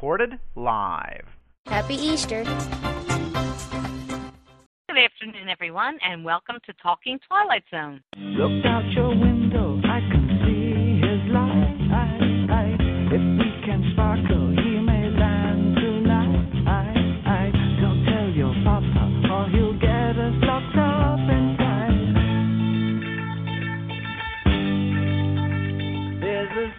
recorded live. Happy Easter. Good afternoon, everyone, and welcome to Talking Twilight Zone. Look out your window, I can see his light. If we can sparkle, he may land tonight. Don't tell your papa, or he'll get us locked up inside. There's a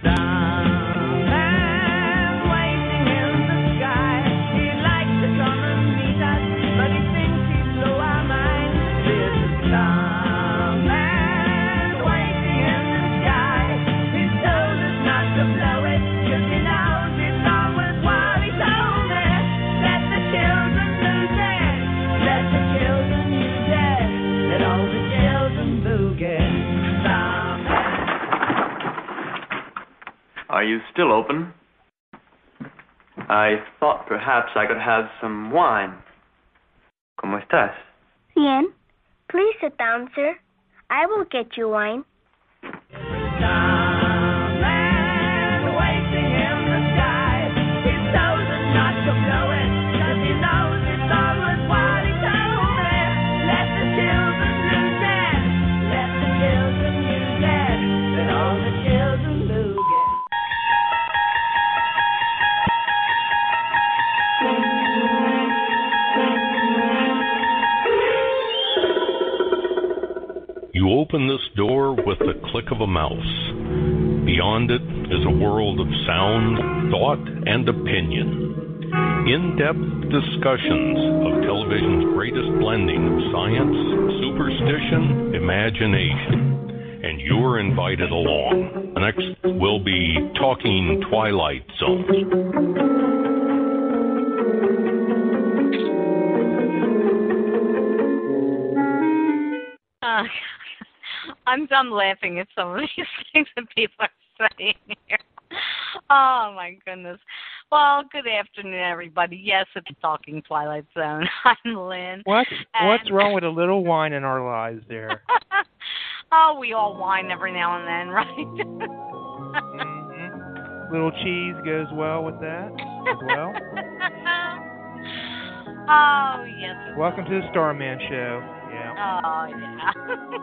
starman waiting in the sky. He'd like to come and meet us, but he thinks he'd blow our mind. There's a starman waiting in the sky. He's told us not to blow it, 'cause he knows it's always what he told us. Let the children lose it. Let the children use it. Let all the children boogie. Starman. Are you still open? I thought perhaps I could have some wine. ¿Cómo estás? Bien. Please sit down, sir. I will get you wine. Starman waiting in the sky. He told us not to blow it, 'cause he knows it's always what he told us. Let the children lose it. Let the children use it. Let all the children lose it. You open this door with the click of a mouse. Beyond it is a world of sound, thought, and opinion. In-depth discussions of television's greatest blending of science, superstition, imagination. And you're invited along. Next, we'll be Talking Twilight Zone. I'm done laughing at some of these things that people are saying here. Oh, my goodness. Well, good afternoon, everybody. Yes, it's Talking Twilight Zone. I'm Lynn. What's wrong with a little wine in our lives there? Oh, we all whine every now and then, right? Mm-hmm. Little cheese goes well with that as well. Oh, yes. Welcome to the Starman Show. Yeah. Oh, yeah.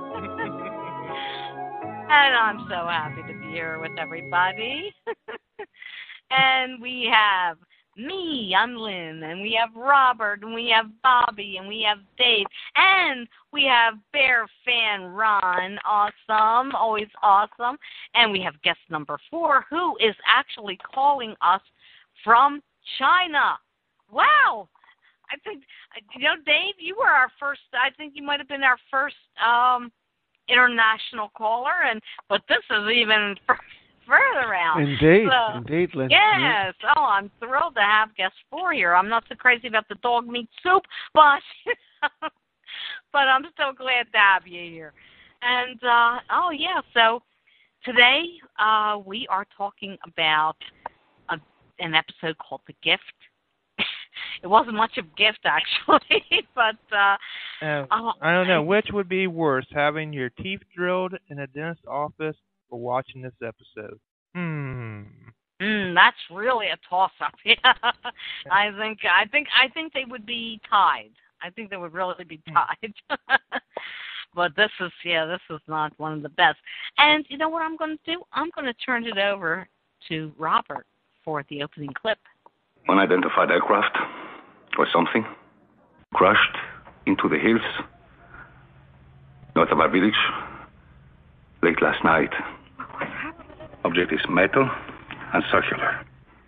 And I'm so happy to be here with everybody. And we have me, I'm Lynn, and we have Robert, and we have Bobby, and we have Dave, and we have Bear Fan Ron, awesome, always awesome, and we have guest number 4, who is actually calling us from China. Wow! I think, Dave, you were our first, I think you might have been our first international caller, but this is even further out. Indeed, Lynn. Yes. Oh, I'm thrilled to have guest 4 here. I'm not so crazy about the dog meat soup, but I'm so glad to have you here. And, so today we are talking about an episode called The Gift. It wasn't much of a gift, actually, but... I don't know. Which would be worse, having your teeth drilled in a dentist's office or watching this episode? That's really a toss-up. Yeah. I think they would be tied. I think they would really be tied. But this is not one of the best. And you know what I'm going to do? I'm going to turn it over to Robert for the opening clip. Unidentified aircraft or something crashed into the hills north of our village late last night. Object is metal and circular.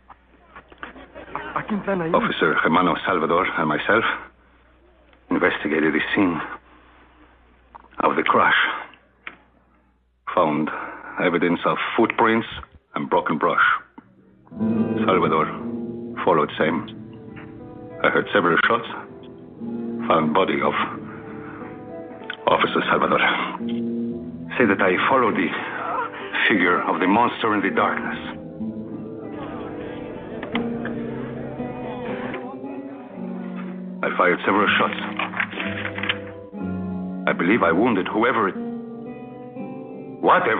Officer Germano Salvador and myself investigated the scene of the crash. Found evidence of footprints and broken brush. Salvador followed same. I heard several shots. Found body of Officer Salvador. Say that I followed the figure of the monster in the darkness. I fired several shots. I believe I wounded whatever it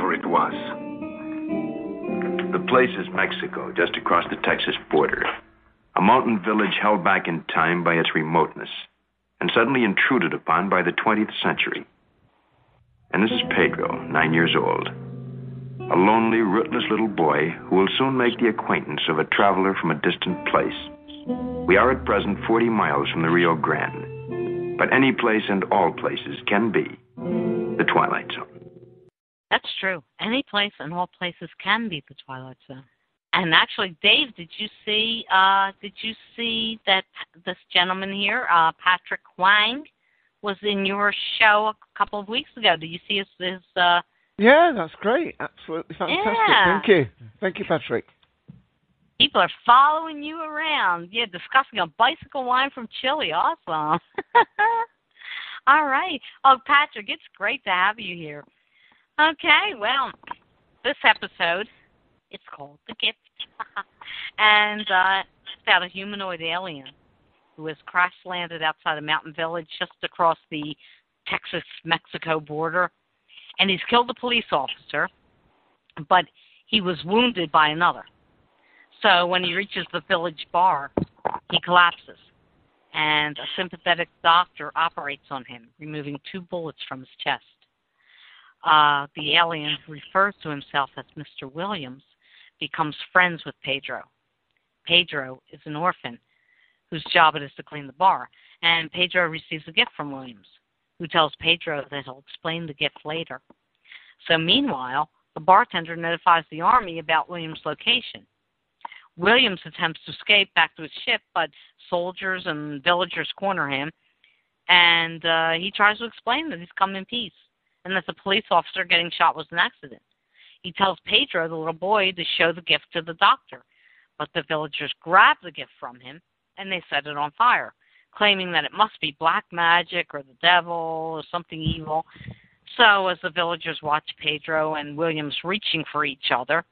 was. The place is Mexico, just across the Texas border. a mountain village held back in time by its remoteness and suddenly intruded upon by the 20th century. And this is Pedro, 9 years old, a lonely, rootless little boy who will soon make the acquaintance of a traveler from a distant place. We are at present 40 miles from the Rio Grande, but any place and all places can be the Twilight Zone. That's true. Any place and all places can be the Twilight Zone. And actually, Dave, did you see that this gentleman here, Patrick Wang, was in your show a couple of weeks ago? Did you see his Yeah, that's great. Absolutely fantastic. Yeah. Thank you, Patrick. People are following you around. Yeah, discussing a bicycle wine from Chile. Awesome. All right. Oh, Patrick, it's great to have you here. Okay, well, this episode, it's called The Gift. And it's about a humanoid alien who has crash-landed outside a mountain village just across the Texas-Mexico border. And he's killed a police officer, but he was wounded by another. So when he reaches the village bar, he collapses. And a sympathetic doctor operates on him, removing 2 bullets from his chest. The alien, who refers to himself as Mr. Williams, becomes friends with Pedro. Pedro is an orphan whose job it is to clean the bar, and Pedro receives a gift from Williams, who tells Pedro that he'll explain the gift later. So meanwhile, the bartender notifies the army about Williams' location. Williams attempts to escape back to his ship, but soldiers and villagers corner him, and he tries to explain that he's come in peace, and that the police officer getting shot was an accident. He tells Pedro, the little boy, to show the gift to the doctor, but the villagers grab the gift from him, and they set it on fire, claiming that it must be black magic or the devil or something evil. So as the villagers watch Pedro and Williams reaching for each other,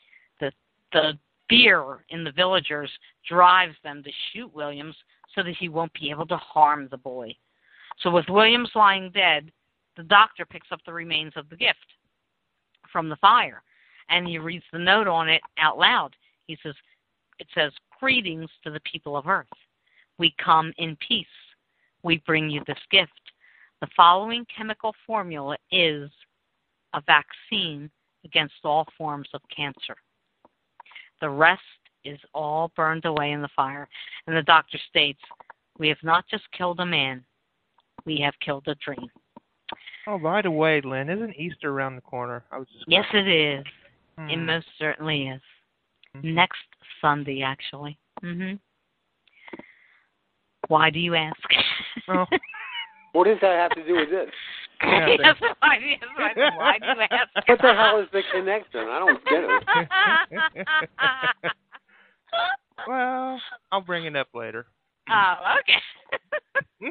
the fear in the villagers drives them to shoot Williams so that he won't be able to harm the boy. So with Williams lying dead, the doctor picks up the remains of the gift from the fire, and he reads the note on it out loud. It says, "Greetings to the people of Earth. We come in peace. We bring you this gift. The following chemical formula is a vaccine against all forms of cancer. The rest is all burned away in the fire." And the doctor states, "We have not just killed a man, we have killed a dream." Oh, by the way, Lynn, isn't Easter around the corner? Yes, it is. It most certainly is. Next Sunday, actually. Why do you ask? Well, what does that have to do with this? Yes, why do you ask? What the hell is the connection? I don't get it. Well, I'll bring it up later. Oh, okay.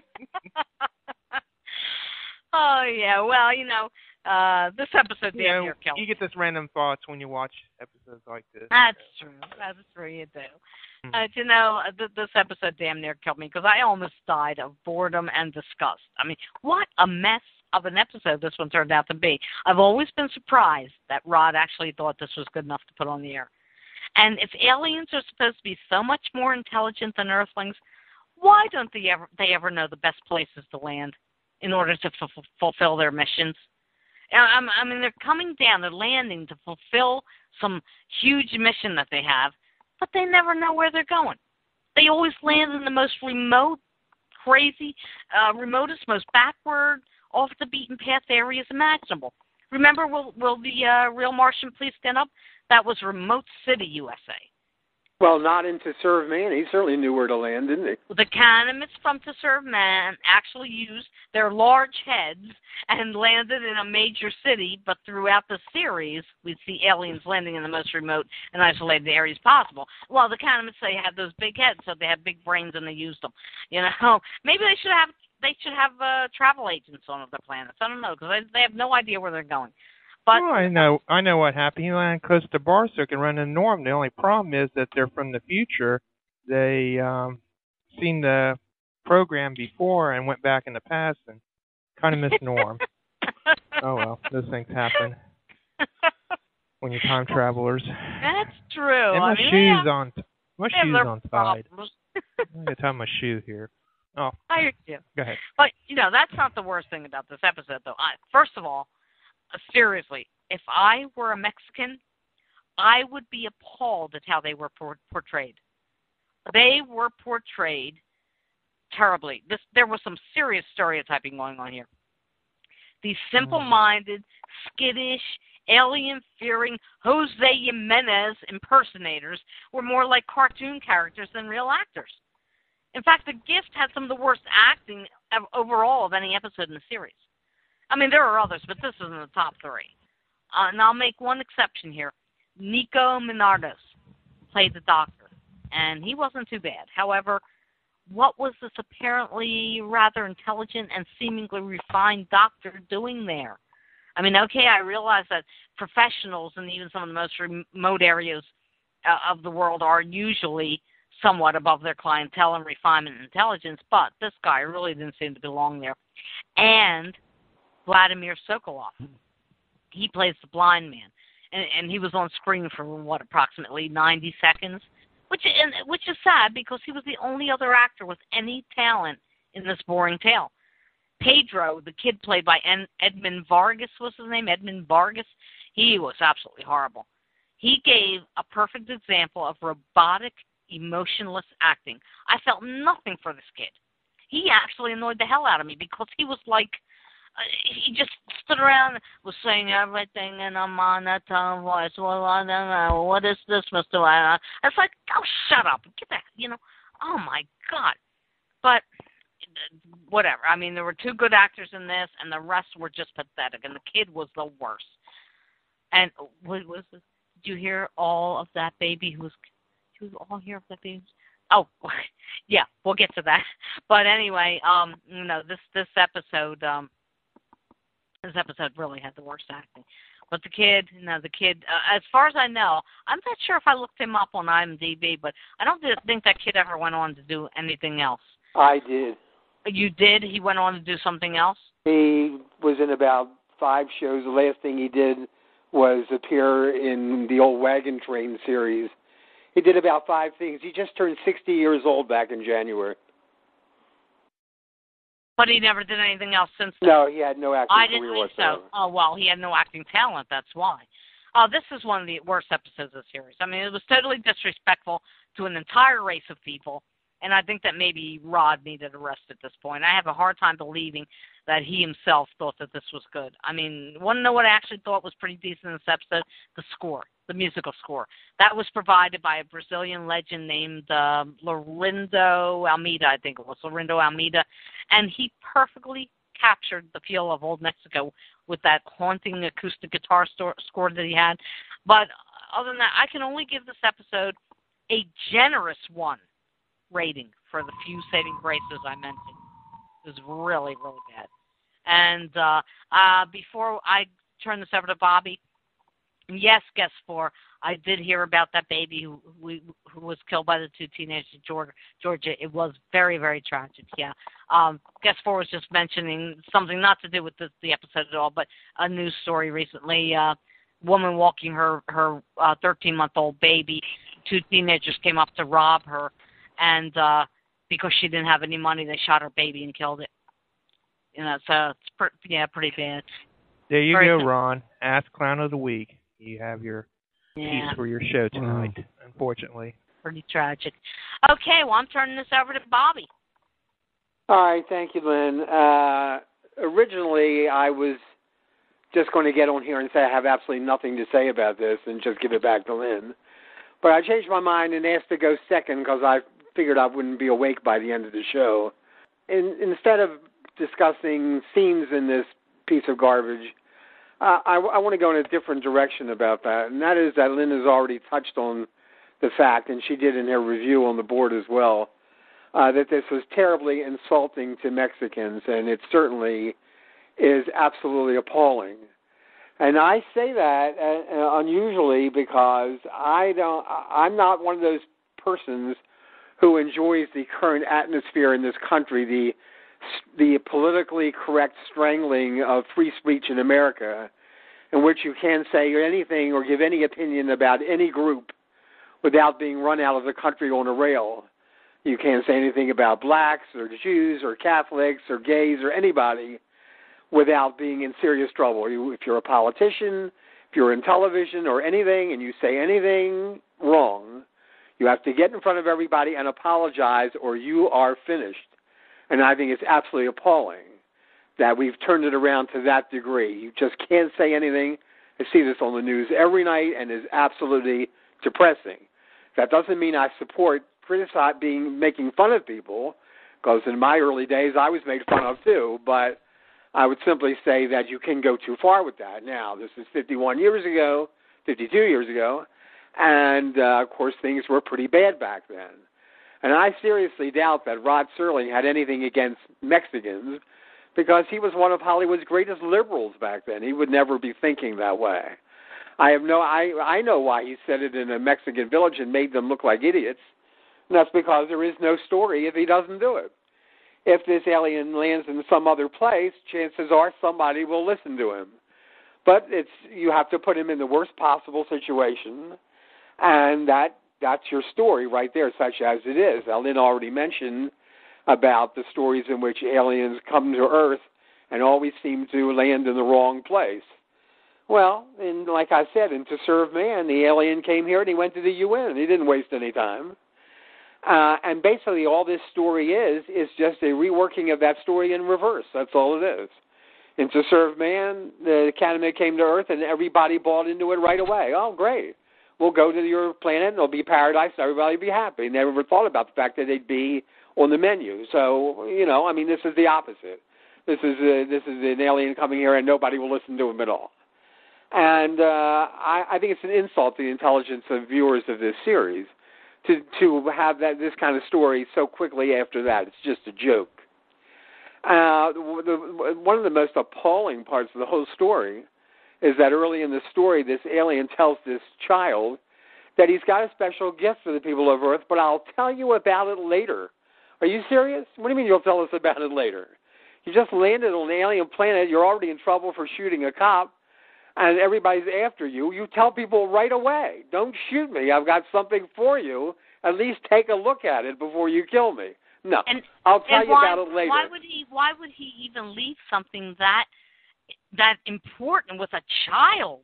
Oh, yeah. Well, this episode damn near killed me. You get this random thoughts when you watch episodes like this. That's true. That's true, you do. This episode damn near killed me because I almost died of boredom and disgust. I mean, what a mess of an episode this one turned out to be. I've always been surprised that Rod actually thought this was good enough to put on the air. And if aliens are supposed to be so much more intelligent than Earthlings, why don't they ever know the best places to land in order to fulfill their missions? I mean, they're coming down, they're landing to fulfill some huge mission that they have, but they never know where they're going. They always land in the most remote, crazy, remotest, most backward, off the beaten path areas imaginable. Remember, will the real Martian please stand up? That was Remote City, USA. Well, not in To Serve Man. He certainly knew where to land, didn't he? The Canaanites from To Serve Man actually used their large heads and landed in a major city, but throughout the series, we see aliens landing in the most remote and isolated areas possible. Well, the Canaanites, they had those big heads, so they had big brains and they used them. Maybe they should have travel agents on other planets. I don't know, because they have no idea where they're going. But I know what happened. He landed close to Barstow and run into Norm. The only problem is that they're from the future. They seen the program before and went back in the past and kind of missed Norm. Oh well, those things happen when you're time travelers. That's true. And my shoes on side. I'm going to tie my shoe here. Oh, I hear you. go ahead. But, that's not the worst thing about this episode, though. First of all, seriously, if I were a Mexican, I would be appalled at how they were portrayed. They were portrayed terribly. There was some serious stereotyping going on here. These simple-minded, skittish, alien-fearing Jose Jimenez impersonators were more like cartoon characters than real actors. In fact, The Gift had some of the worst acting overall of any episode in the series. I mean, there are others, but this is in the top 3. And I'll make one exception here. Nico Minardos played the doctor, and he wasn't too bad. However, what was this apparently rather intelligent and seemingly refined doctor doing there? I mean, okay, I realize that professionals in even some of the most remote areas of the world are usually somewhat above their clientele in refinement and intelligence, but this guy really didn't seem to belong there. And Vladimir Sokolov, he plays the blind man, and he was on screen for, approximately 90 seconds, which is sad because he was the only other actor with any talent in this boring tale. Pedro, the kid played by Edmund Vargas, was his name, Edmund Vargas, he was absolutely horrible. He gave a perfect example of robotic, emotionless acting. I felt nothing for this kid. He actually annoyed the hell out of me because he was like, he just stood around, was saying everything in a monotone voice. Well, I don't know. What is this, Mr. I was like, oh, shut up. Get that, oh, my God. But whatever. I mean, there were 2 good actors in this, and the rest were just pathetic, and the kid was the worst. And what was this? Did you hear all of that baby who was... Did you all hear of that baby? Oh, yeah, we'll get to that. But anyway, this episode... This episode really had the worst acting. But the kid, as far as I know, I'm not sure if I looked him up on IMDb, but I don't think that kid ever went on to do anything else. I did. You did? He went on to do something else? He was in about 5 shows. The last thing he did was appear in the old Wagon Train series. He did about 5 things. He just turned 60 years old back in January. But he never did anything else since then. No, he had no acting I career didn't think whatsoever. so. Oh, well, he had no acting talent, that's why. This is one of the worst episodes of the series. I mean, it was totally disrespectful to an entire race of people, and I think that maybe Rod needed a rest at this point. I have a hard time believing that he himself thought that this was good. I mean, want to know what I actually thought was pretty decent in this episode? The score, the musical score. That was provided by a Brazilian legend named Laurindo Almeida, I think it was, Laurindo Almeida, and he perfectly captured the feel of old Mexico with that haunting acoustic guitar score that he had. But other than that, I can only give this episode a generous 1 rating for the few saving graces I mentioned. It was really, really bad. And before I turn this over to Bobby, yes, guest 4, I did hear about that baby who was killed by the 2 teenagers in Georgia. It was very, very tragic, yeah. Guest 4 was just mentioning something not to do with the episode at all, but a news story recently. Woman walking her 13-month-old baby. 2 teenagers came up to rob her, and because she didn't have any money, they shot her baby and killed it. So it's pretty bad. There you go, Ron. Ask Clown of the Week. You have your piece for your show tonight, unfortunately. Pretty tragic. Okay, well, I'm turning this over to Bobby. All right, thank you, Lynn. Originally, I was just going to get on here and say I have absolutely nothing to say about this and just give it back to Lynn. But I changed my mind and asked to go second because I figured I wouldn't be awake by the end of the show. Instead of discussing scenes in this piece of garbage, I want to go in a different direction about that, and that is that Lynn has already touched on the fact, and she did in her review on the board as well, that this was terribly insulting to Mexicans, and it certainly is absolutely appalling. And I say that unusually because I'm not one of those persons who enjoys the current atmosphere in this country, the politically correct strangling of free speech in America, in which you can say anything or give any opinion about any group without being run out of the country on a rail. You can't say anything about blacks or Jews or Catholics or gays or anybody without being in serious trouble. If you're a politician, if you're in television or anything, and you say anything wrong, you have to get in front of everybody and apologize, or you are finished. And I think it's absolutely appalling that we've turned it around to that degree. You just can't say anything. I see this on the news every night, and it's absolutely depressing. That doesn't mean I support making fun of people, because in my early days I was made fun of too, but I would simply say that you can go too far with that. Now, this is 52 years ago, and of course things were pretty bad back then. And I seriously doubt that Rod Serling had anything against Mexicans, because he was one of Hollywood's greatest liberals back then. He would never be thinking that way. I know why he said it in a Mexican village and made them look like idiots. And that's because there is no story if he doesn't do it. If this alien lands in some other place, chances are somebody will listen to him. But you have to put him in the worst possible situation, and that's your story right there, such as it is. Now, Lynn already mentioned about the stories in which aliens come to Earth and always seem to land in the wrong place. Well, and like I said, in To Serve Man, the alien came here and he went to the UN. He didn't waste any time. And basically all this story is just a reworking of that story in reverse. That's all it is. In To Serve Man, the Academy came to Earth and everybody bought into it right away. Oh, great. We'll go to your planet and it'll be paradise and everybody will be happy. They never thought about the fact that they'd be on the menu. So, this is the opposite. This is an alien coming here and nobody will listen to him at all. And I think it's an insult to the intelligence of viewers of this series to have this kind of story so quickly after that. It's just a joke. One of the most appalling parts of the whole story is that early in the story, this alien tells this child that he's got a special gift for the people of Earth, but I'll tell you about it later. Are you serious? What do you mean you'll tell us about it later? You just landed on an alien planet. You're already in trouble for shooting a cop, and everybody's after you. You tell people right away, don't shoot me. I've got something for you. At least take a look at it before you kill me. No, I'll tell you about it later. Why would he even leave something that important with a child?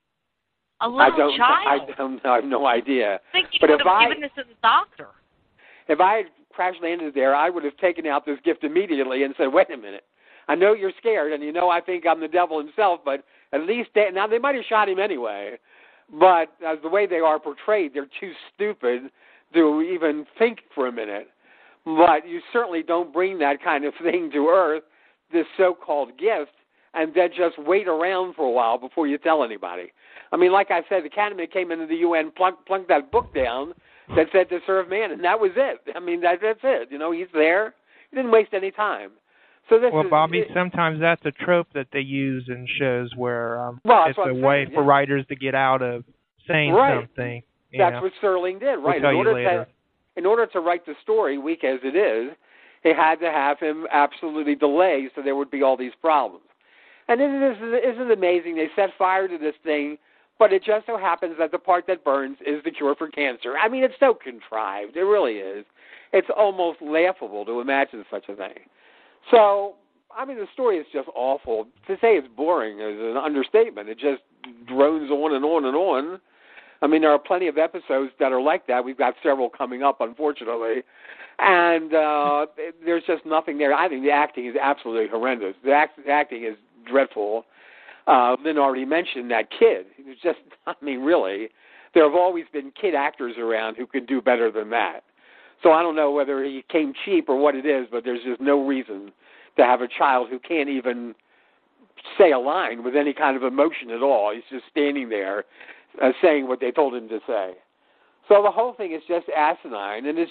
A little child. I have no idea. I think he would have given this to the doctor. If I had crash landed there, I would have taken out this gift immediately and said, wait a minute. I know you're scared, and I think I'm the devil himself, but at least now they might have shot him anyway, but the way they are portrayed, they're too stupid to even think for a minute. But you certainly don't bring that kind of thing to Earth, this so-called gift, and then just wait around for a while before you tell anybody. I mean, like I said, the Academy came into the UN, plunked that book down that said To Serve Man, and that was it. I mean, that's it. He's there. He didn't waste any time. So Bobby, sometimes that's a trope that they use in shows where it's a way for writers to get out of saying something. That's what Serling did, right? In order to write the story, weak as it is, they had to have him absolutely delay so there would be all these problems. And isn't it amazing? They set fire to this thing, but it just so happens that the part that burns is the cure for cancer. I mean, it's so contrived. It really is. It's almost laughable to imagine such a thing. So, I mean, the story is just awful. To say it's boring is an understatement. It just drones on and on and on. I mean, there are plenty of episodes that are like that. We've got several coming up, unfortunately. And there's just nothing there. I think the acting is absolutely horrendous. The acting is dreadful. Lynn already mentioned that kid. It was just, really, there have always been kid actors around who could do better than that. So I don't know whether he came cheap or what it is, but there's just no reason to have a child who can't even say a line with any kind of emotion at all. He's just standing there saying what they told him to say. So the whole thing is just asinine, and I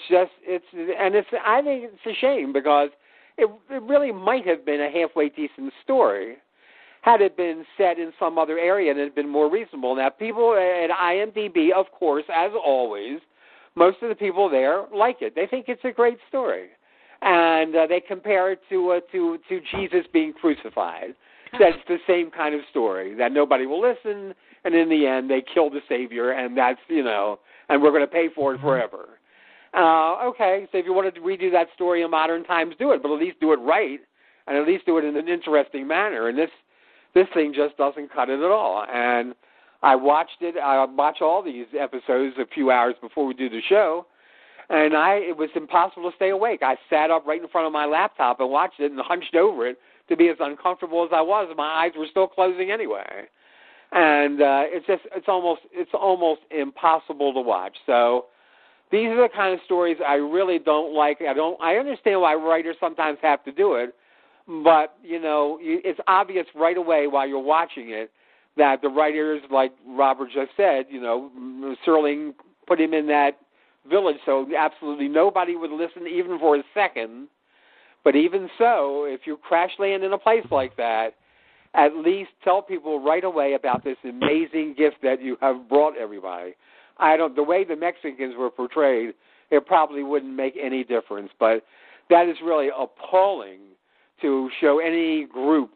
think it's a shame because it really might have been a halfway decent story had it been set in some other area and it had been more reasonable. Now, people at IMDb, of course, as always, most of the people there like it. They think it's a great story. And they compare it to Jesus being crucified. That's the same kind of story, that nobody will listen, and in the end they kill the Savior, and that's, and we're going to pay for it forever. Okay, so if you wanted to redo that story in modern times, do it, but at least do it right, and at least do it in an interesting manner. And this thing just doesn't cut it at all. And I watched it. I watch all these episodes a few hours before we do the show, and it was impossible to stay awake. I sat up right in front of my laptop and watched it and hunched over it to be as uncomfortable as I was. And my eyes were still closing anyway, and it's almost impossible to watch. So these are the kind of stories I really don't like. I understand why writers sometimes have to do it, but it's obvious right away while you're watching it that the writers, like Robert just said, Serling put him in that village so absolutely nobody would listen even for a second. But even so, if you crash land in a place like that, at least tell people right away about this amazing gift that you have brought everybody. The way the Mexicans were portrayed, it probably wouldn't make any difference. But that is really appalling to show any group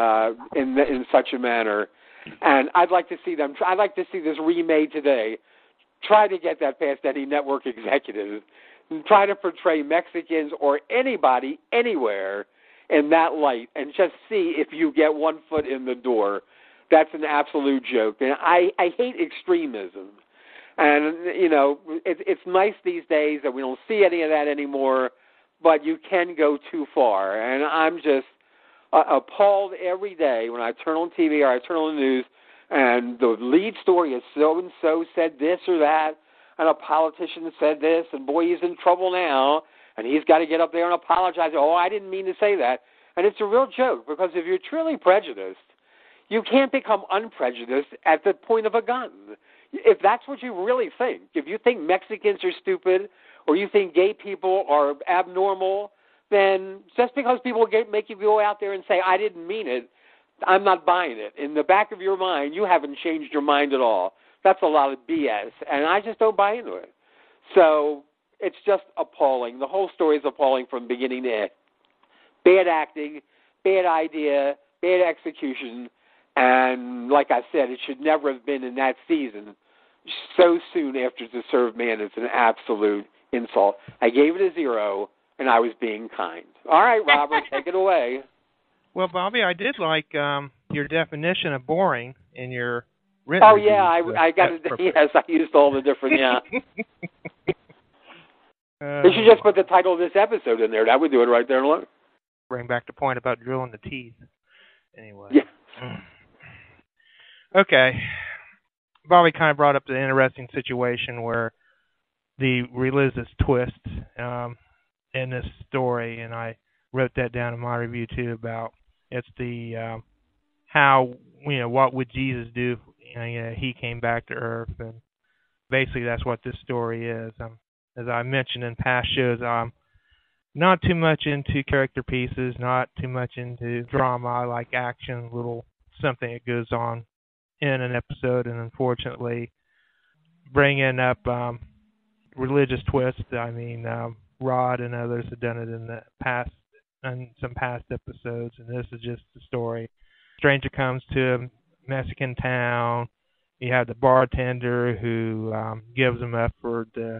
in such a manner. And I'd like to see this remade today. Try to get that past any network executive. And try to portray Mexicans or anybody anywhere in that light, and just see if you get one foot in the door. That's an absolute joke. And I hate extremism. And it's nice these days that we don't see any of that anymore. But you can go too far, and I'm just appalled every day when I turn on TV or I turn on the news, and the lead story is so-and-so said this or that, and a politician said this, and boy, he's in trouble now, and he's got to get up there and apologize. Oh, I didn't mean to say that. And it's a real joke, because if you're truly prejudiced, you can't become unprejudiced at the point of a gun. If that's what you really think, if you think Mexicans are stupid or you think gay people are abnormal, then just because people make you go out there and say, I didn't mean it, I'm not buying it. In the back of your mind, you haven't changed your mind at all. That's a lot of BS, and I just don't buy into it. So it's just appalling. The whole story is appalling from beginning to end. Bad acting, bad idea, bad execution, and like I said, it should never have been in that season so soon after To Serve Man. It's an absolute insult. I gave it a 0, and I was being kind. All right, Robert, take it away. Well, Bobby, I did like your definition of boring in your written reviews. I got it. Yes, I used all the different, They should just put the title of this episode in there. That would do it right there and look. Bring back the point about drilling the teeth. Anyway. Yeah. Okay. Bobby kind of brought up the interesting situation where the religious twist in this story, and I wrote that down in my review too, about it's the how, what would Jesus do if he came back to earth, and basically that's what this story is. As I mentioned in past shows, I'm not too much into character pieces, not too much into drama. I like action, little something that goes on in an episode, and unfortunately bringing up religious twist, Rod and others have done it in the past, in some past episodes, and this is just the story. Stranger comes to a Mexican town. You have the bartender who gives him up for the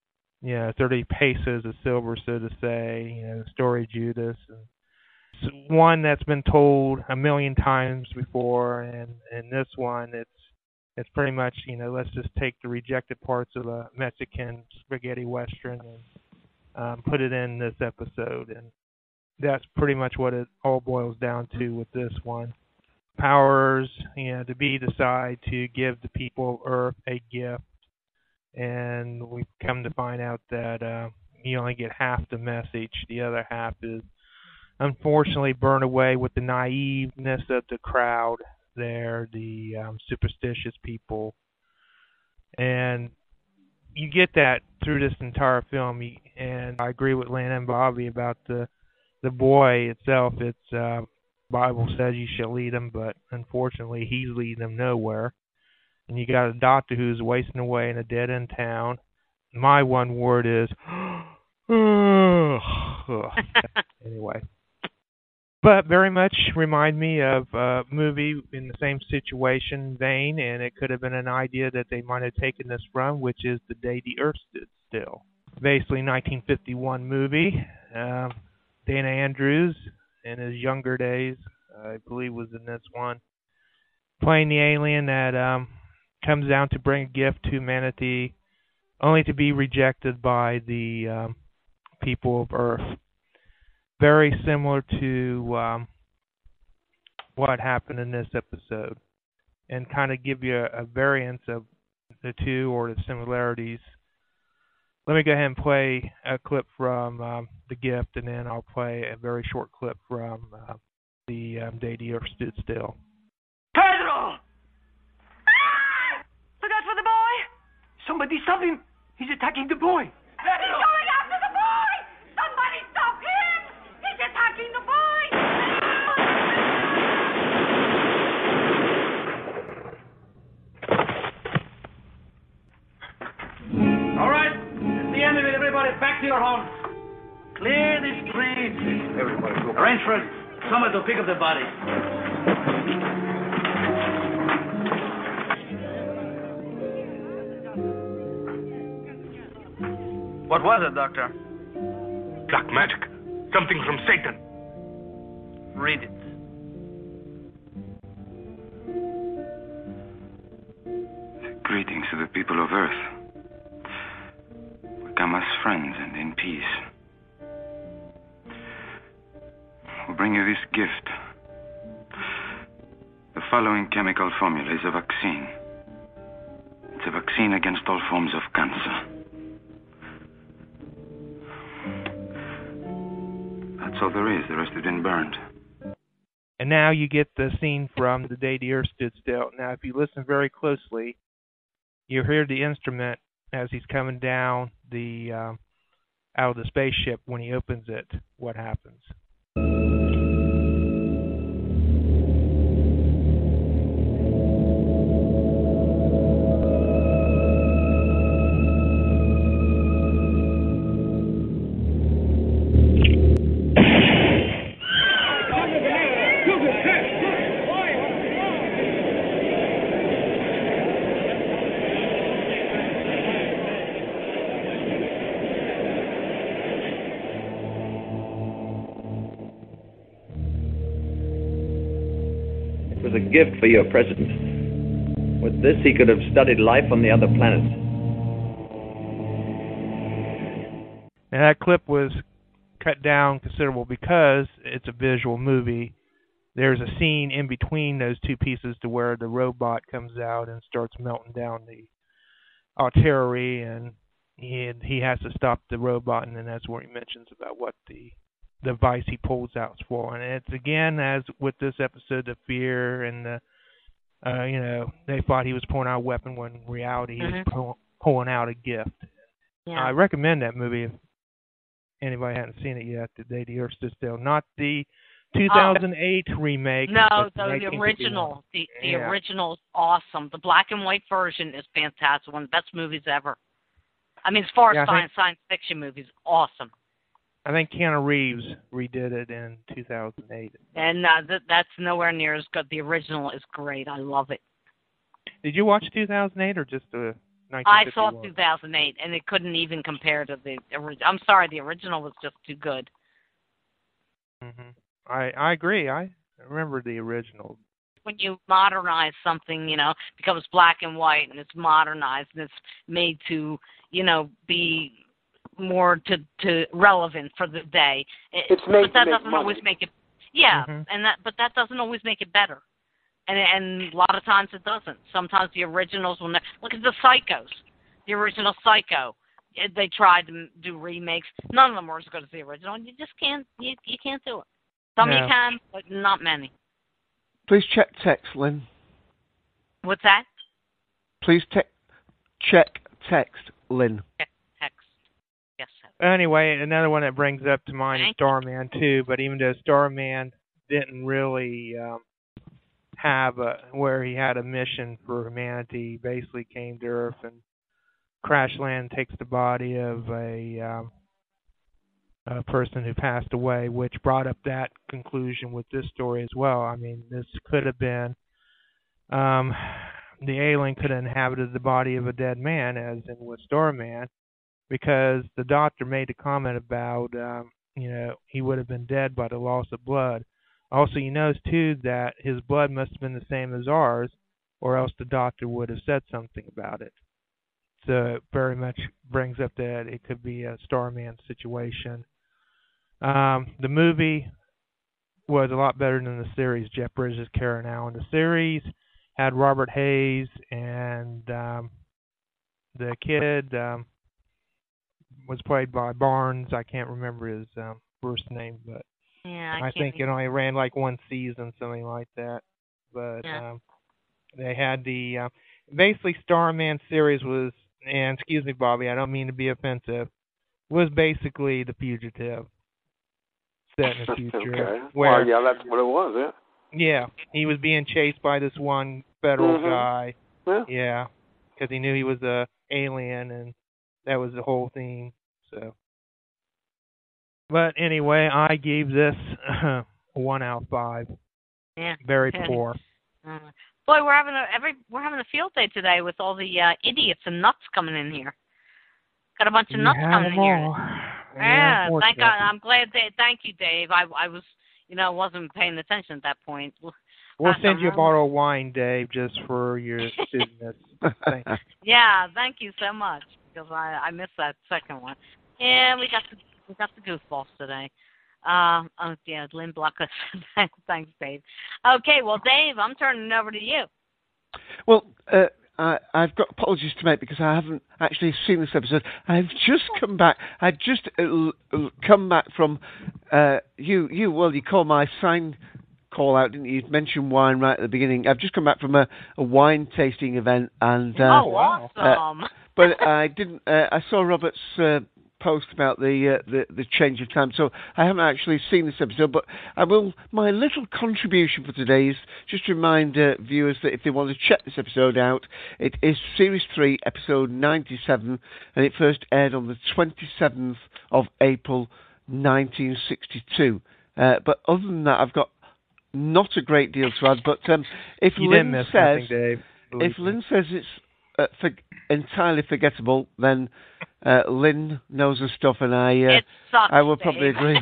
30 pesos of silver, so to say. The story of Judas. And it's one that's been told a million times before, and this one, it's pretty much, let's just take the rejected parts of a Mexican spaghetti western and put it in this episode, and that's pretty much what it all boils down to with this one. Powers, to be decide to give the people of Earth a gift, and we've come to find out that you only get half the message. The other half is unfortunately burned away with the naiveness of the crowd there, the superstitious people. And you get that through this entire film. And I agree with Lana and Bobby about the boy itself. It's Bible says you shall lead him, but unfortunately he's leading them nowhere. And you got a doctor who's wasting away in a dead-end town. My one word is, anyway. But very much remind me of a movie in the same situation vein, and it could have been an idea that they might have taken this from, which is The Day the Earth Stood Still. basically 1951 movie. Dana Andrews, in his younger days, I believe, was in this one, playing the alien that comes down to bring a gift to humanity, only to be rejected by the people of Earth. Very similar to what happened in this episode, and kind of give you a variance of the two or the similarities. Let me go ahead and play a clip from The Gift, and then I'll play a very short clip from the Day the Earth Stood Still. Pedro! Look out for the boy! Somebody stop him! He's attacking the boy! He's going after the boy! Somebody stop him! He's attacking the boy! All right, that's the end of it. Everybody back to your homes. Clear the streets. Everybody go. Arrange for someone to pick up the body. What was it, Doctor? Black magic. Something from Satan. Read it. Greetings to the people of Earth. We come as friends and in peace. We bring you this gift. The following chemical formula is a vaccine. It's a vaccine against all forms of cancer. That's all there is. The rest has been burned. And now you get the scene from The Day the Earth Stood Still. Now, if you listen very closely, you hear the instrument as he's coming down the out of the spaceship. When he opens it, what happens? A gift for your president. With this, he could have studied life on the other planets. And that clip was cut down considerable because it's a visual movie. There's a scene in between those two pieces to where the robot comes out and starts melting down the artillery, and he has to stop the robot, and then that's where he mentions about what the device he pulls out is for. And it's, again, as with this episode, the fear and the they thought he was pulling out a weapon when in reality he was pulling out a gift. Yeah. I recommend that movie if anybody hasn't seen it yet. The Day the Earth Stood Still, not the 2008 remake. No, the original. The original is awesome. The black and white version is fantastic. One of the best movies ever. I mean, as far as science fiction movies, awesome. I think Keanu Reeves redid it in 2008. And that's nowhere near as good. The original is great. I love it. Did you watch 2008 or just the 1951? I saw 2008, and it couldn't even compare to the original. I'm sorry, the original was just too good. Mm-hmm. I agree. I remember the original. When you modernize something, becomes black and white, and it's modernized, and it's made to, be more to relevant for the day. It's made but that to make doesn't money. always make it. Yeah, but that doesn't always make it better. And a lot of times it doesn't. Sometimes the originals will. Look at the Psychos. The original Psycho. They tried to do remakes. None of them were as good as the original. You just can't. You can't do it. Some you can, but not many. Please check text, Lynn. What's that? Please check text, Lynn. Text. Yes, sir. Anyway, another one that brings up to mind is Starman 2, but even though Starman didn't really have where he had a mission for humanity, he basically came to Earth and crash land, takes the body of a person who passed away, which brought up that conclusion with this story as well. I mean, this could have been the alien could have inhabited the body of a dead man, as in with Starman, because the doctor made a comment about, he would have been dead by the loss of blood. Also, you notice, too, that his blood must have been the same as ours, or else the doctor would have said something about it. So it very much brings up that it could be a Starman situation. The movie was a lot better than the series, Jeff Bridges' Karen Allen. The series had Robert Hayes, and the kid was played by Barnes. I can't remember his first name, but yeah, I think it only ran like one season, something like that. But they had the basically Starman series was, and excuse me, Bobby, I don't mean to be offensive, was basically The Fugitive set in the future. Okay. Where, well, yeah, that's what it was, yeah. Yeah, he was being chased by this one federal guy. Yeah. Because he knew he was a alien, and that was the whole theme. So, but anyway, I gave this a 1 out of 5. Yeah. Very poor. Boy, we're having a field day today with all the idiots and nuts coming in here. Got a bunch of nuts coming in here. Yeah, thank God. I'm glad. Thank you, Dave. I was, wasn't paying attention at that point. We'll send you a bottle of wine, Dave, just for your business. Thanks. Yeah, thank you so much, because I missed that second one. Yeah, we got the goofballs today. Lynn Blocker. Thanks, Dave. Okay, well, Dave, I'm turning it over to you. Well, I've got apologies to make because I haven't actually seen this episode. I've just come back. I just come back from you. Well, you called my sign call out, didn't you? You mentioned wine right at the beginning. I've just come back from a wine tasting event, and awesome. But I didn't. I saw Robert's post about the change of time, so I haven't actually seen this episode, but I will. My little contribution for today is just to remind viewers that if they want to check this episode out, it is Series 3, Episode 97, and it first aired on the 27th of April 1962. But other than that, I've got not a great deal to add, but if Lynn says it's entirely forgettable, then Lynn knows her stuff, and I will probably agree.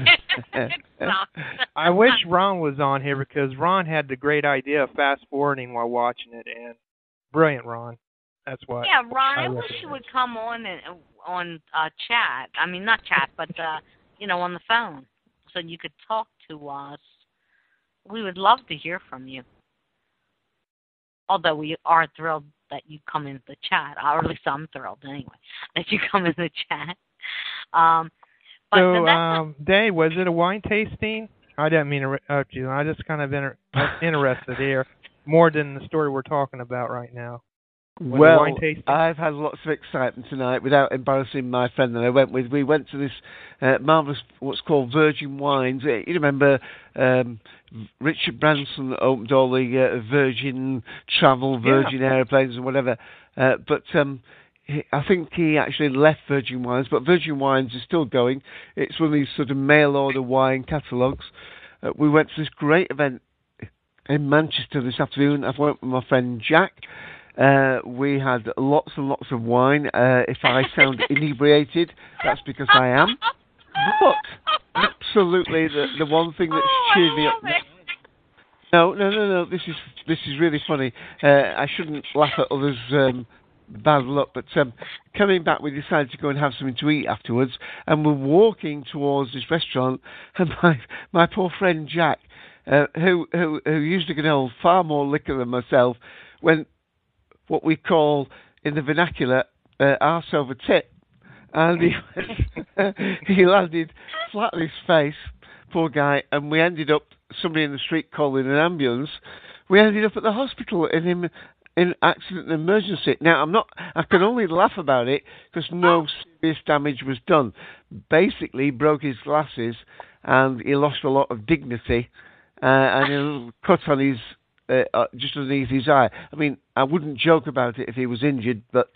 I wish Ron was on here, because Ron had the great idea of fast forwarding while watching it, and brilliant, Ron. That's what. Yeah, Ron, I wish you would come on chat. I mean, not chat, but on the phone, so you could talk to us. We would love to hear from you. Although we are thrilled that you come in the chat, or at least I'm thrilled anyway that you come in the chat. Dave, was it a wine tasting? I didn't mean to interrupt you. I just kind of interested here more than the story we're talking about right now. Well, I've had lots of excitement tonight without embarrassing my friend that I went with. We went to this marvellous, what's called Virgin Wines. You remember Richard Branson opened all the Virgin Travel, Virgin Airplanes and whatever. But I think he actually left Virgin Wines, but Virgin Wines is still going. It's one of these sort of mail-order wine catalogues. We went to this great event in Manchester this afternoon. I went with my friend Jack. We had lots and lots of wine. If I sound inebriated, that's because I am. But absolutely, the one thing that cheered me up. No. This is really funny. I shouldn't laugh at others' bad luck, but coming back, we decided to go and have something to eat afterwards, and we're walking towards this restaurant, and my poor friend Jack, who usually can hold far more liquor than myself, went what we call in the vernacular arse over tit, and he landed flat on his face, poor guy, and we ended up, somebody in the street calling an ambulance. We ended up at the hospital in accident and emergency. Now I can only laugh about it because no serious damage was done. Basically, he broke his glasses and he lost a lot of dignity, and a cut on his just underneath his eye. I mean, I wouldn't joke about it if he was injured, but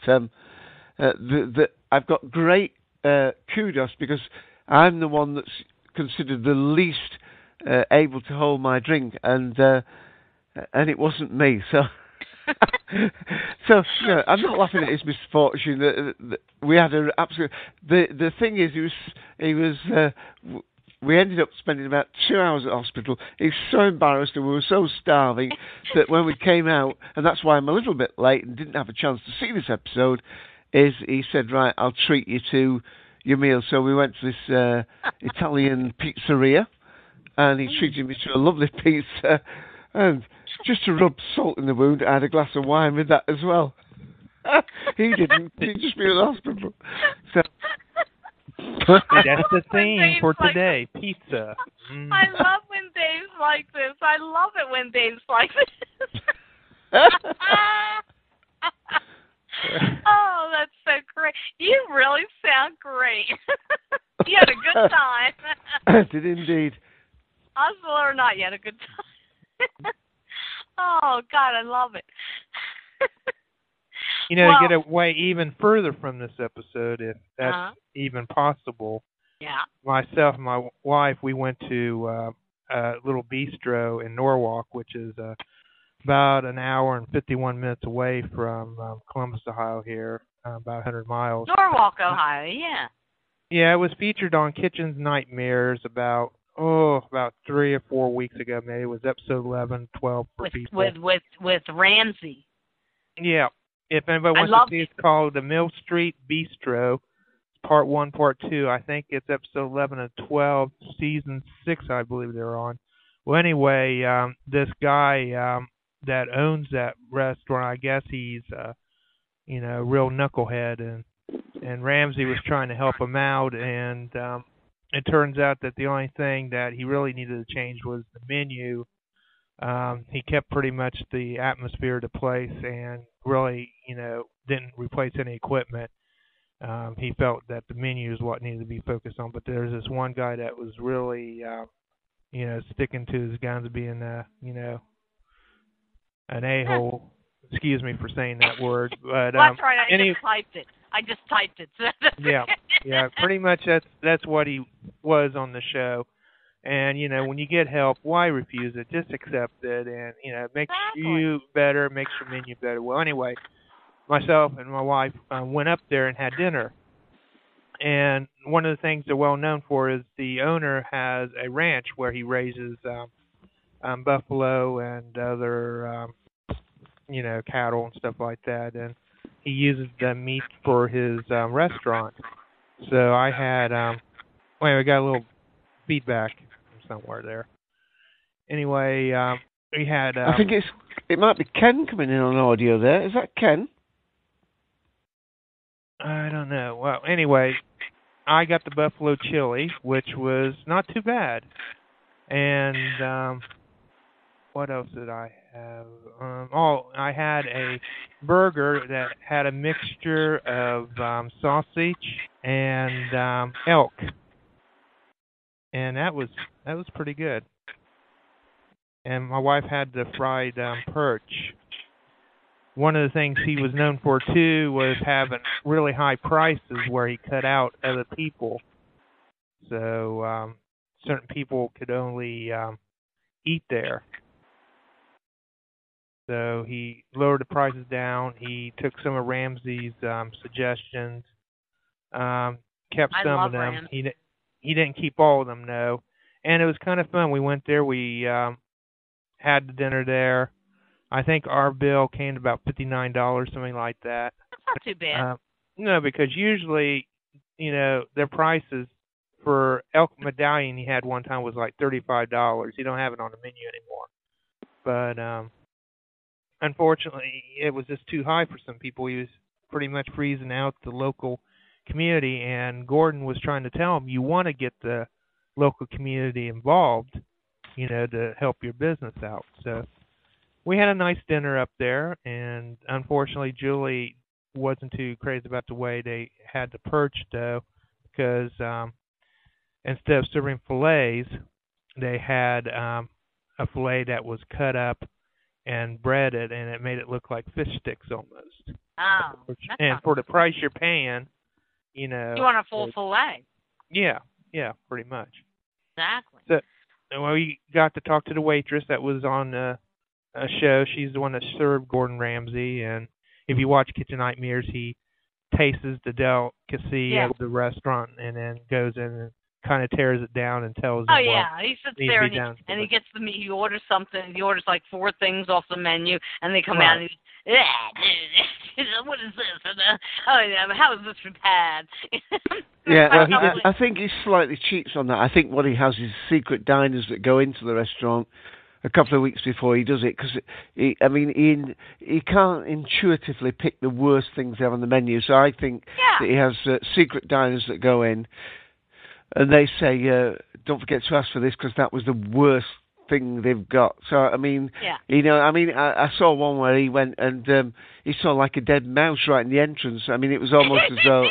I've got great kudos because I'm the one that's considered the least able to hold my drink, and it wasn't me. So So, no, I'm not laughing at his misfortune. We had an absolute. The thing is, he was. We ended up spending about 2 hours at hospital. He was so embarrassed and we were so starving that when we came out, and that's why I'm a little bit late and didn't have a chance to see this episode, is he said, right, I'll treat you to your meal. So we went to this Italian pizzeria, and he treated me to a lovely pizza. And just to rub salt in the wound, I had a glass of wine with that as well. He didn't. He'd just been in the hospital. So... That's the theme for today, pizza. I love when Dave's like this. I love it when Dave's like this. Oh, that's so great. You really sound great. You had a good time. I did indeed. Hospital or not, you had a good time. Oh, God, I love it. You know, to get away even further from this episode, if that's even possible. Yeah. Myself and my wife, we went to a little bistro in Norwalk, which is about an hour and 51 minutes away from Columbus, Ohio here, about 100 miles. Norwalk, Ohio, yeah. Yeah, it was featured on Kitchen's Nightmares about 3 or 4 weeks ago. Maybe it was episode 11, 12 for people. With Ramsey. Yeah. If anybody wants to see it, it's called the Mill Street Bistro. Part 1, Part 2. I think it's episode 11 and 12, season 6, I believe they're on. Well, anyway, this guy that owns that restaurant, I guess he's, real knucklehead, and Ramsey was trying to help him out, and it turns out that the only thing that he really needed to change was the menu. He kept pretty much the atmosphere of the place and really, didn't replace any equipment. He felt that the menu is what needed to be focused on. But there's this one guy that was really, sticking to his guns, being, an a-hole. Excuse me for saying that word. But that's right. I just typed it. Yeah. Pretty much that's what he was on the show. And, when you get help, why refuse it? Just accept it. And, it makes you better, it makes your menu better. Well, anyway, myself and my wife went up there and had dinner. And one of the things they're well known for is the owner has a ranch where he raises buffalo and other, cattle and stuff like that. And he uses the meat for his restaurant. So I had, we got a little feedback somewhere there. Anyway, we had... I think it might be Ken coming in on audio there. Is that Ken? I don't know. Well, anyway, I got the buffalo chili, which was not too bad. And what else did I have? I had a burger that had a mixture of sausage and elk. And that was pretty good. And my wife had the fried perch. One of the things he was known for, too, was having really high prices where he cut out other people. So certain people could only eat there. So he lowered the prices down. He took some of Ramsey's suggestions, kept some of them. He didn't keep all of them, no. And it was kind of fun. We went there. We had the dinner there. I think our bill came to about $59, something like that. That's not too bad. No, because usually, their prices for elk medallion he had one time was like $35. You don't have it on the menu anymore. But unfortunately, it was just too high for some people. He was pretty much freezing out the local community, and Gordon was trying to tell him, you want to get the local community involved, to help your business out. So we had a nice dinner up there, and unfortunately Julie wasn't too crazy about the way they had the perch, though, because instead of serving fillets, they had a fillet that was cut up and breaded, and it made it look like fish sticks almost. Oh, and for the price you're paying, you want a full fillet. Yeah, pretty much. Exactly. So, we got to talk to the waitress that was on show. She's the one that served Gordon Ramsay, and if you watch Kitchen Nightmares, he tastes the delicacy of the restaurant and then goes in and kind of tears it down and tells them. Oh yeah, he sits there and he gets the meat. He orders something. He orders like 4 things off the menu, and they come out and he's, what is this? And, how is this prepared? Yeah, I think he slightly cheats on that. I think what he has is secret diners that go into the restaurant a couple of weeks before he does it, because he can't intuitively pick the worst things there on the menu. So I think that he has secret diners that go in, and they say, "Don't forget to ask for this because that was the worst thing they've got." So I mean, I saw one where he went and he saw like a dead mouse right in the entrance. I mean, it was almost as though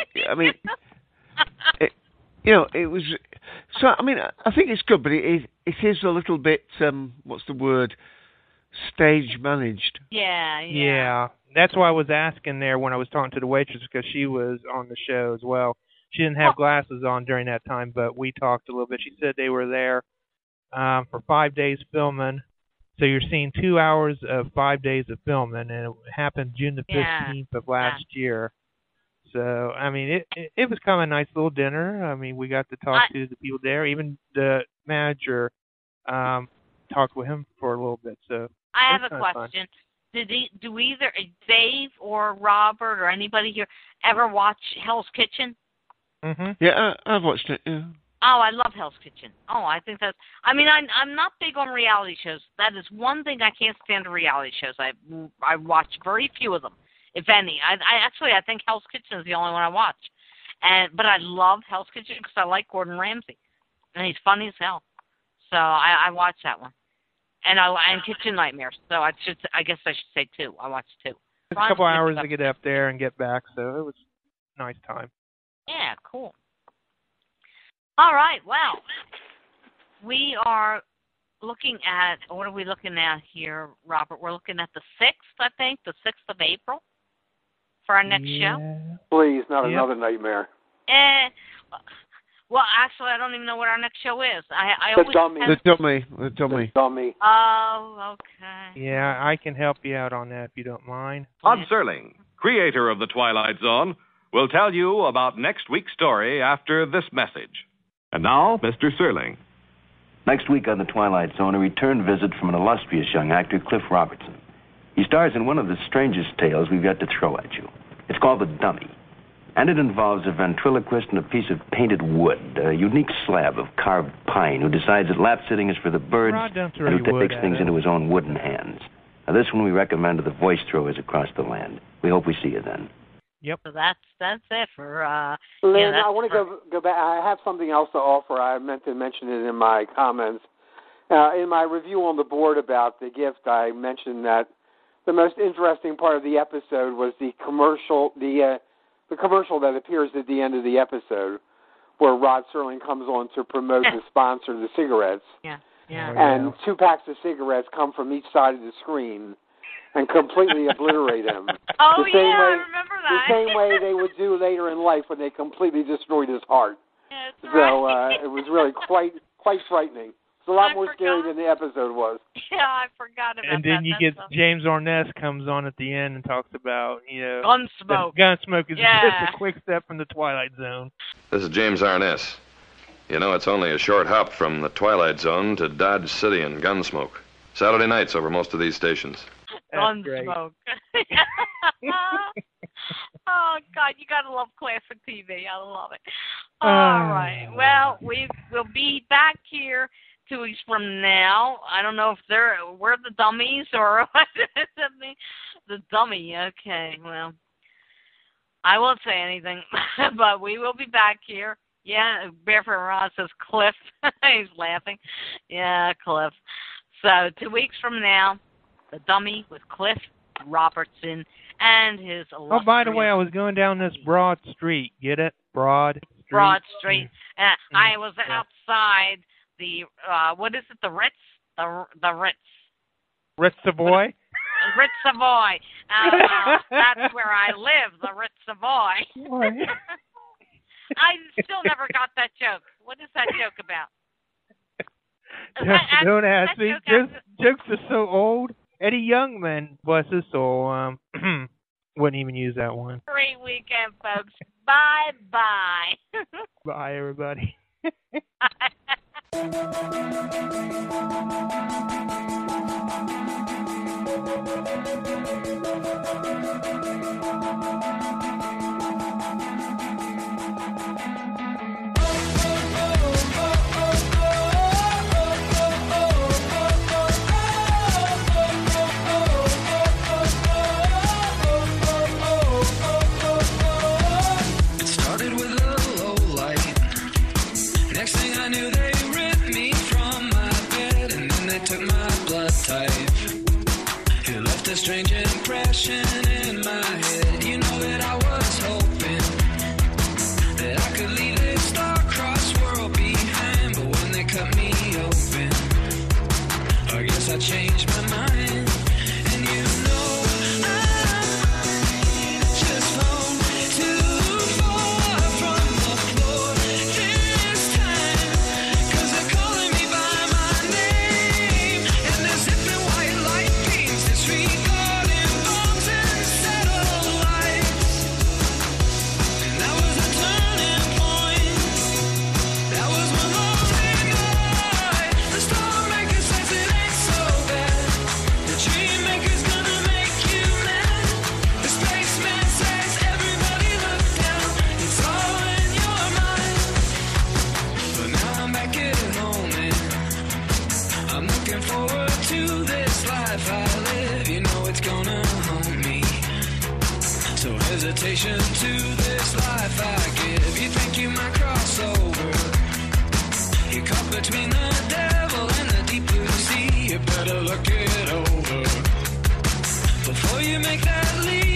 it was. So I mean, I think it's good, but it is a little bit what's the word? Stage managed. Yeah. That's why I was asking there when I was talking to the waitress, because she was on the show as well. She didn't have glasses on during that time, but we talked a little bit. She said they were there for 5 days filming. So you're seeing 2 hours of 5 days of filming, and it happened June the 15th of last year. So, I mean, it was kind of a nice little dinner. I mean, we got to talk to the people there. Even the manager talked with him for a little bit. So I have a question. Do either Dave or Robert or anybody here ever watch Hell's Kitchen? Mm-hmm. Yeah, I've watched it. Yeah. Oh, I love Hell's Kitchen. Oh, I think that's. I mean, I'm not big on reality shows. That is one thing I can't stand in reality shows. I watch very few of them, if any. I think Hell's Kitchen is the only one I watch. But I love Hell's Kitchen because I like Gordon Ramsay, and he's funny as hell. So I watch that one, and Kitchen Nightmares. So I guess I should say 2. I watched 2. It's a couple hours to get up there and get back, so it was a nice time. Yeah, cool. All right, well, we are looking at, what are we looking at here, Robert? We're looking at the 6th, I think, the 6th of April for our next show. Please, not another nightmare. Well, actually, I don't even know what our next show is. The dummy. Oh, okay. Yeah, I can help you out on that if you don't mind. Todd Serling, creator of The Twilight Zone, will tell you about next week's story after this message. And now, Mr. Serling. Next week on The Twilight Zone, a return visit from an illustrious young actor, Cliff Robertson. He stars in one of the strangest tales we've got to throw at you. It's called The Dummy, and it involves a ventriloquist and a piece of painted wood, a unique slab of carved pine who decides that lap-sitting is for the birds and who takes things into his own wooden hands. Now, this one we recommend to the voice throwers across the land. We hope we see you then. Yep. So that's it for. Lynn, I want to go back. I have something else to offer. I meant to mention it in my comments. In my review on the board about the gift, I mentioned that the most interesting part of the episode was the commercial, the commercial that appears at the end of the episode, where Rod Serling comes on to promote the sponsor, the cigarettes. Yeah. And 2 packs of cigarettes come from each side of the screen and completely obliterate him. Oh, I remember that. The same way they would do later in life when they completely destroyed his heart. That's so right. It was really quite frightening. It's a lot more scary than the episode was. Yeah, I forgot about that. And then you get James Arness comes on at the end and talks about, Gunsmoke. Gunsmoke is just a quick step from the Twilight Zone. This is James Arness. It's only a short hop from the Twilight Zone to Dodge City and Gunsmoke. Saturday nights over most of these stations. Gunsmoke. Oh, God, you got to love classic TV. I love it. All right. Well, we'll be back here 2 weeks from now. I don't know if we're the dummies or what. The dummy. Okay, well, I won't say anything, but we will be back here. Yeah, Barefoot Ross says Cliff. He's laughing. Yeah, Cliff. So 2 weeks from now, the dummy with Cliff Robertson and his illustrious... Oh, by the way, I was going down this Broad Street. Get it? Broad Street. Broad Street. I was outside the, what is it, the Ritz? The Ritz. Ritz Savoy? Ritz Savoy. That's where I live, the Ritz Savoy. I still never got that joke. What is that joke about? Don't ask me. Jokes are so old. Eddie Youngman, bless his soul, wouldn't even use that one. Great weekend, folks. Bye-bye. Bye, everybody. A strange impression in my head. You know that I was hoping that I could leave this star-crossed world behind, but when they cut me open, I guess I changed my mind. And you know I just fall too far from the floor this time, 'cause they're calling me by my name, and they're zipping white light beams disregarding bombs and satellites. And that was a turning point. That was one lonely night. The star maker says it ain't so bad. The dream maker's gonna make you mad. The spaceman says everybody look down. It's all in your mind. But now I'm back at home and I'm looking forward to this life I live. You know it's gonna haunt me. So hesitation to this life I give. You think you might cross over. You're caught between the devil and the deep blue sea. You better look it over before you make that leap.